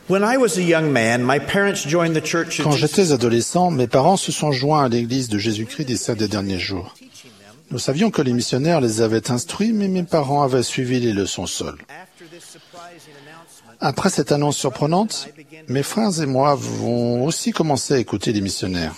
When I was a young man, my parents joined the Church of Quand Jesus. j'étais adolescent, mes parents se sont joints à l'Église de Jésus-Christ des 7 derniers jours. Nous savions que les missionnaires les avaient instruits, mais mes parents avaient suivi les leçons seuls. Après cette annonce surprenante, mes frères et moi avons aussi commencé à écouter les missionnaires.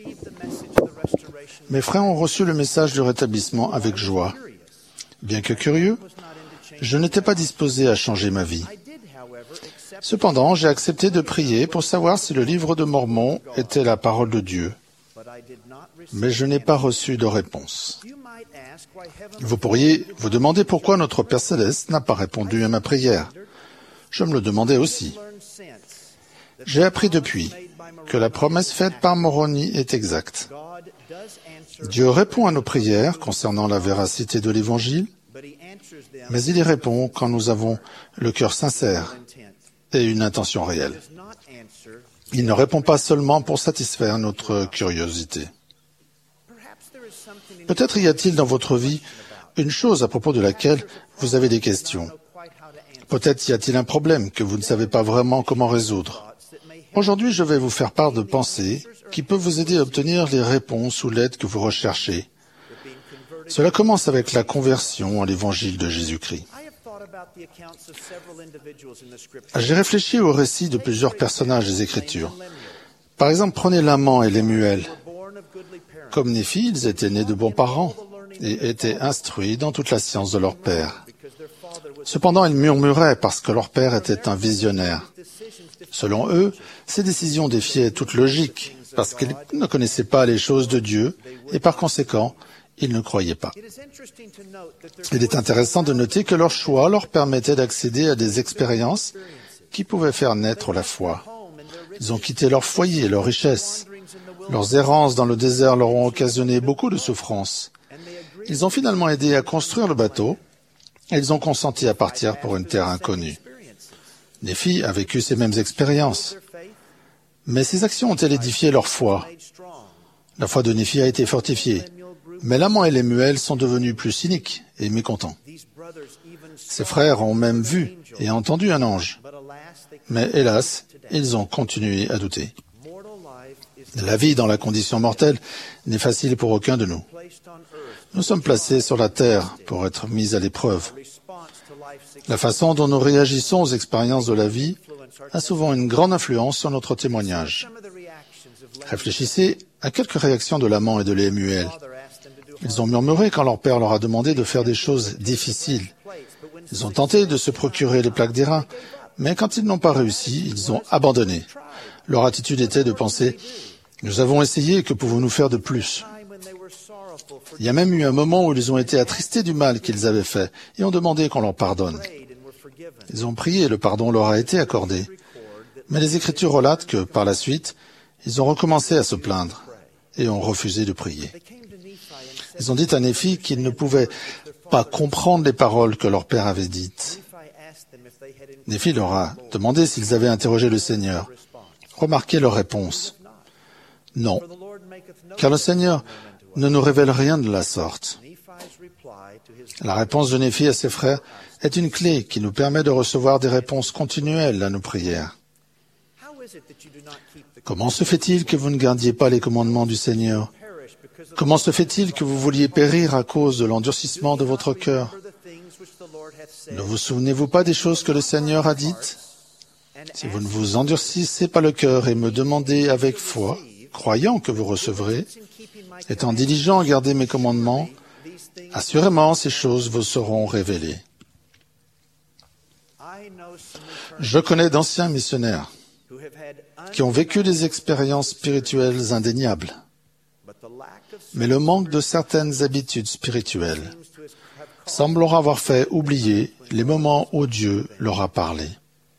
Mes frères ont reçu le message du rétablissement avec joie. Bien que curieux, je n'étais pas disposé à changer ma vie. Cependant, j'ai accepté de prier pour savoir si le livre de Mormon était la parole de Dieu. Mais je n'ai pas reçu de réponse. Vous pourriez vous demander pourquoi notre Père Céleste n'a pas répondu à ma prière. Je me le demandais aussi. J'ai appris depuis que la promesse faite par Moroni est exacte. Dieu répond à nos prières concernant la véracité de l'Évangile, mais il y répond quand nous avons le cœur sincère et une intention réelle. Il ne répond pas seulement pour satisfaire notre curiosité. Peut-être y a-t-il dans votre vie une chose à propos de laquelle vous avez des questions. Peut-être y a-t-il un problème que vous ne savez pas vraiment comment résoudre. Aujourd'hui, je vais vous faire part de pensées qui peuvent vous aider à obtenir les réponses ou l'aide que vous recherchez. Cela commence avec la conversion à l'Évangile de Jésus-Christ. J'ai réfléchi au récit de plusieurs personnages des Écritures. Par exemple, prenez Laman et Lémuel. Comme Néphi, ils étaient nés de bons parents et étaient instruits dans toute la science de leur père. Cependant, ils murmuraient parce que leur père était un visionnaire. Selon eux, ces décisions défiaient toute logique parce qu'ils ne connaissaient pas les choses de Dieu et par conséquent, ils ne croyaient pas. Il est intéressant de noter que leur choix leur permettait d'accéder à des expériences qui pouvaient faire naître la foi. Ils ont quitté leur foyer et leurs richesses. Leurs errances dans le désert leur ont occasionné beaucoup de souffrances. Ils ont finalement aidé à construire le bateau et ils ont consenti à partir pour une terre inconnue. Néphi a vécu ces mêmes expériences. Mais ces actions ont-elles édifié leur foi? La foi de Néphi a été fortifiée. Mais Laman et Lémuel sont devenus plus cyniques et mécontents. Ses frères ont même vu et entendu un ange. Mais hélas, ils ont continué à douter. La vie dans la condition mortelle n'est facile pour aucun de nous. Nous sommes placés sur la terre pour être mis à l'épreuve. La façon dont nous réagissons aux expériences de la vie a souvent une grande influence sur notre témoignage. Réfléchissez à quelques réactions de Laman et de Lémuel. Ils ont murmuré quand leur père leur a demandé de faire des choses difficiles. Ils ont tenté de se procurer les plaques d'airain, mais quand ils n'ont pas réussi, ils ont abandonné. Leur attitude était de penser « Nous avons essayé, que pouvons-nous faire de plus ?» Il y a même eu un moment où ils ont été attristés du mal qu'ils avaient fait et ont demandé qu'on leur pardonne. Ils ont prié et le pardon leur a été accordé. Mais les Écritures relatent que, par la suite, ils ont recommencé à se plaindre et ont refusé de prier. Ils ont dit à Néphi qu'ils ne pouvaient pas comprendre les paroles que leur père avait dites. Néphi leur a demandé s'ils avaient interrogé le Seigneur. Remarquez leur réponse. Non, car le Seigneur ne nous révèle rien de la sorte. La réponse de Néphi à ses frères est une clé qui nous permet de recevoir des réponses continuelles à nos prières. Comment se fait-il que vous ne gardiez pas les commandements du Seigneur? Comment se fait-il que vous vouliez périr à cause de l'endurcissement de votre cœur? Ne vous souvenez-vous pas des choses que le Seigneur a dites? Si vous ne vous endurcissez pas le cœur et me demandez avec foi, croyant que vous recevrez, étant diligent à garder mes commandements, assurément ces choses vous seront révélées. Je connais d'anciens missionnaires qui ont vécu des expériences spirituelles indéniables. Mais le manque de certaines habitudes spirituelles semble leur avoir fait oublier les moments où Dieu leur a parlé.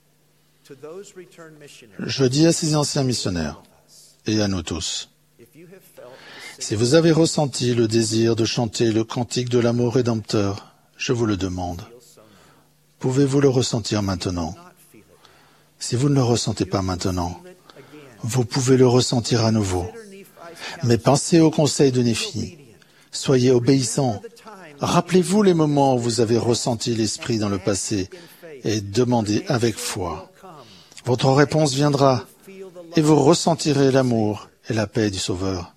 Je dis à ces anciens missionnaires et à nous tous, si vous avez ressenti le désir de chanter le cantique de l'amour rédempteur, je vous le demande, pouvez-vous le ressentir maintenant? Si vous ne le ressentez pas maintenant, vous pouvez le ressentir à nouveau. Mais pensez au conseil de Néphi. Soyez obéissants. Rappelez-vous les moments où vous avez ressenti l'Esprit dans le passé et demandez avec foi. Votre réponse viendra et vous ressentirez l'amour et la paix du Sauveur.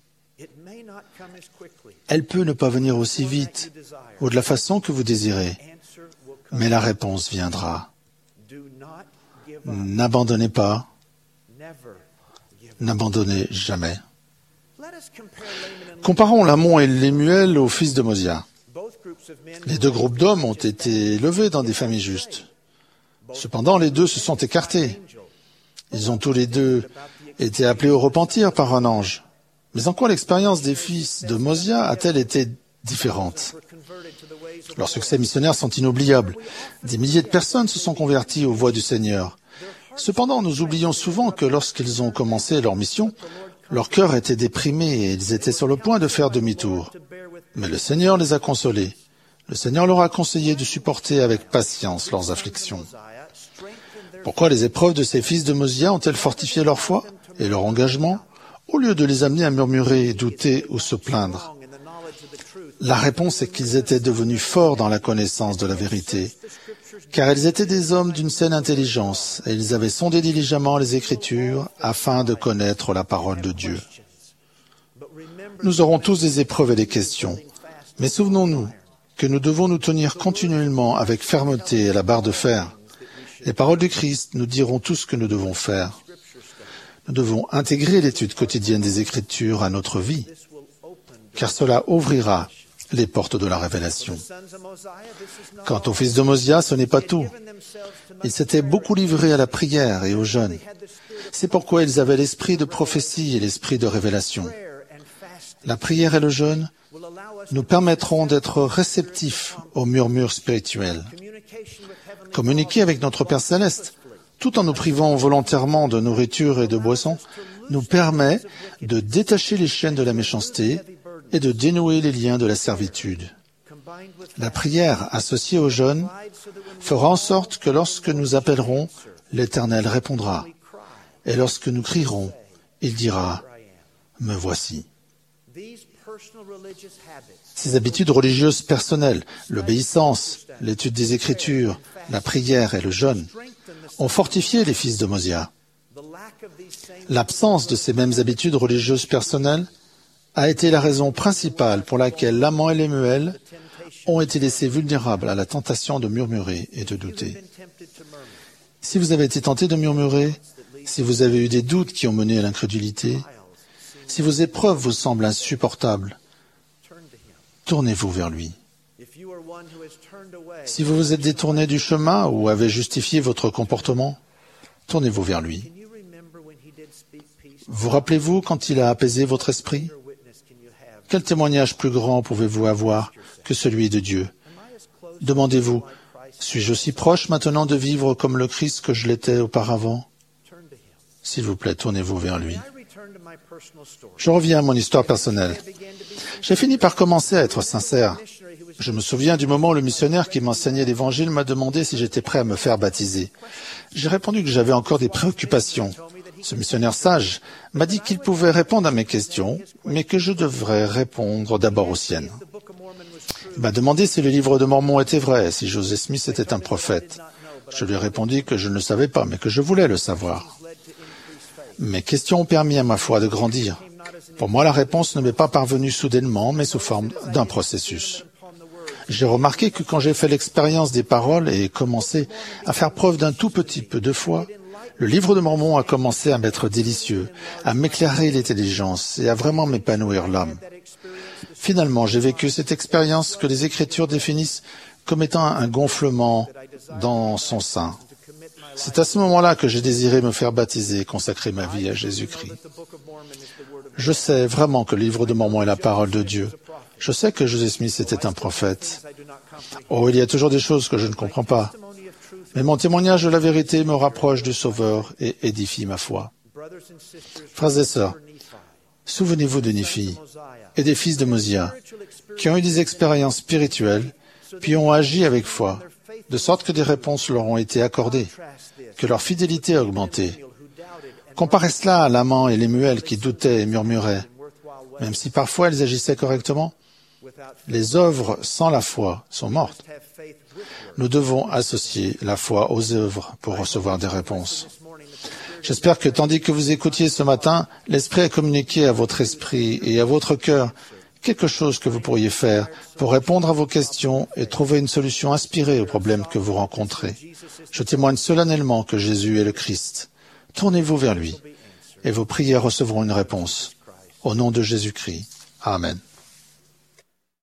Elle peut ne pas venir aussi vite ou de la façon que vous désirez, mais la réponse viendra. N'abandonnez pas, n'abandonnez jamais. Comparons Lamon et Lémuel aux fils de Mosia. Les deux groupes d'hommes ont été élevés dans des familles justes. Cependant, les deux se sont écartés. Ils ont tous les deux été appelés au repentir par un ange. Mais en quoi l'expérience des fils de Mosia a-t-elle été différente? Leurs succès missionnaires sont inoubliables. Des milliers de personnes se sont converties aux voies du Seigneur. Cependant, nous oublions souvent que lorsqu'ils ont commencé leur mission, leur cœur était déprimé et ils étaient sur le point de faire demi-tour. Mais le Seigneur les a consolés. Le Seigneur leur a conseillé de supporter avec patience leurs afflictions. Pourquoi les épreuves de ces fils de Mosia ont-elles fortifié leur foi et leur engagement, au lieu de les amener à murmurer, douter ou se plaindre? La réponse est qu'ils étaient devenus forts dans la connaissance de la vérité, car ils étaient des hommes d'une saine intelligence et ils avaient sondé diligemment les Écritures afin de connaître la parole de Dieu. Nous aurons tous des épreuves et des questions, mais souvenons-nous que nous devons nous tenir continuellement avec fermeté à la barre de fer. Les paroles du Christ nous diront tout ce que nous devons faire. Nous devons intégrer l'étude quotidienne des Écritures à notre vie, car cela ouvrira les portes de la révélation. Quant aux fils de Mosia, ce n'est pas tout. Ils s'étaient beaucoup livrés à la prière et au jeûne. C'est pourquoi ils avaient l'esprit de prophétie et l'esprit de révélation. La prière et le jeûne nous permettront d'être réceptifs aux murmures spirituels. Communiquer avec notre Père Céleste, tout en nous privant volontairement de nourriture et de boissons, nous permet de détacher les chaînes de la méchanceté et de dénouer les liens de la servitude. La prière associée au jeûne fera en sorte que lorsque nous appellerons, l'Éternel répondra. Et lorsque nous crierons, il dira « Me voici ». Ces habitudes religieuses personnelles, l'obéissance, l'étude des Écritures, la prière et le jeûne, ont fortifié les fils de Mosia. L'absence de ces mêmes habitudes religieuses personnelles a été la raison principale pour laquelle Lamon et Lémuel ont été laissés vulnérables à la tentation de murmurer et de douter. Si vous avez été tenté de murmurer, si vous avez eu des doutes qui ont mené à l'incrédulité, si vos épreuves vous semblent insupportables, tournez-vous vers lui. Si vous vous êtes détourné du chemin ou avez justifié votre comportement, tournez-vous vers lui. Vous rappelez-vous quand il a apaisé votre esprit? Quel témoignage plus grand pouvez-vous avoir que celui de Dieu? Demandez-vous, suis-je aussi proche maintenant de vivre comme le Christ que je l'étais auparavant? S'il vous plaît, tournez-vous vers lui. Je reviens à mon histoire personnelle. J'ai fini par commencer à être sincère. Je me souviens du moment où le missionnaire qui m'enseignait l'Évangile m'a demandé si j'étais prêt à me faire baptiser. J'ai répondu que j'avais encore des préoccupations. Ce missionnaire sage m'a dit qu'il pouvait répondre à mes questions, mais que je devrais répondre d'abord aux siennes. Il m'a demandé si le livre de Mormon était vrai, si Joseph Smith était un prophète. Je lui ai répondu que je ne le savais pas, mais que je voulais le savoir. Mes questions ont permis à ma foi de grandir. Pour moi, la réponse ne m'est pas parvenue soudainement, mais sous forme d'un processus. J'ai remarqué que quand j'ai fait l'expérience des paroles et commencé à faire preuve d'un tout petit peu de foi, le livre de Mormon a commencé à m'être délicieux, à m'éclairer l'intelligence et à vraiment m'épanouir l'âme. Finalement, j'ai vécu cette expérience que les Écritures définissent comme étant un gonflement dans son sein. C'est à ce moment-là que j'ai désiré me faire baptiser et consacrer ma vie à Jésus-Christ. Je sais vraiment que le livre de Mormon est la parole de Dieu. Je sais que Joseph Smith était un prophète. Oh, il y a toujours des choses que je ne comprends pas. Mais mon témoignage de la vérité me rapproche du Sauveur et édifie ma foi. Frères et sœurs, souvenez-vous de Néphi et des fils de Mosia, qui ont eu des expériences spirituelles, puis ont agi avec foi, de sorte que des réponses leur ont été accordées, que leur fidélité a augmenté. Comparez cela à Lamon et Lémuel qui doutaient et murmuraient. Même si parfois elles agissaient correctement, les œuvres sans la foi sont mortes. Nous devons associer la foi aux œuvres pour recevoir des réponses. J'espère que tandis que vous écoutiez ce matin, l'Esprit a communiqué à votre esprit et à votre cœur quelque chose que vous pourriez faire pour répondre à vos questions et trouver une solution inspirée aux problèmes que vous rencontrez. Je témoigne solennellement que Jésus est le Christ. Tournez-vous vers lui et vos prières recevront une réponse. Au nom de Jésus-Christ. Amen.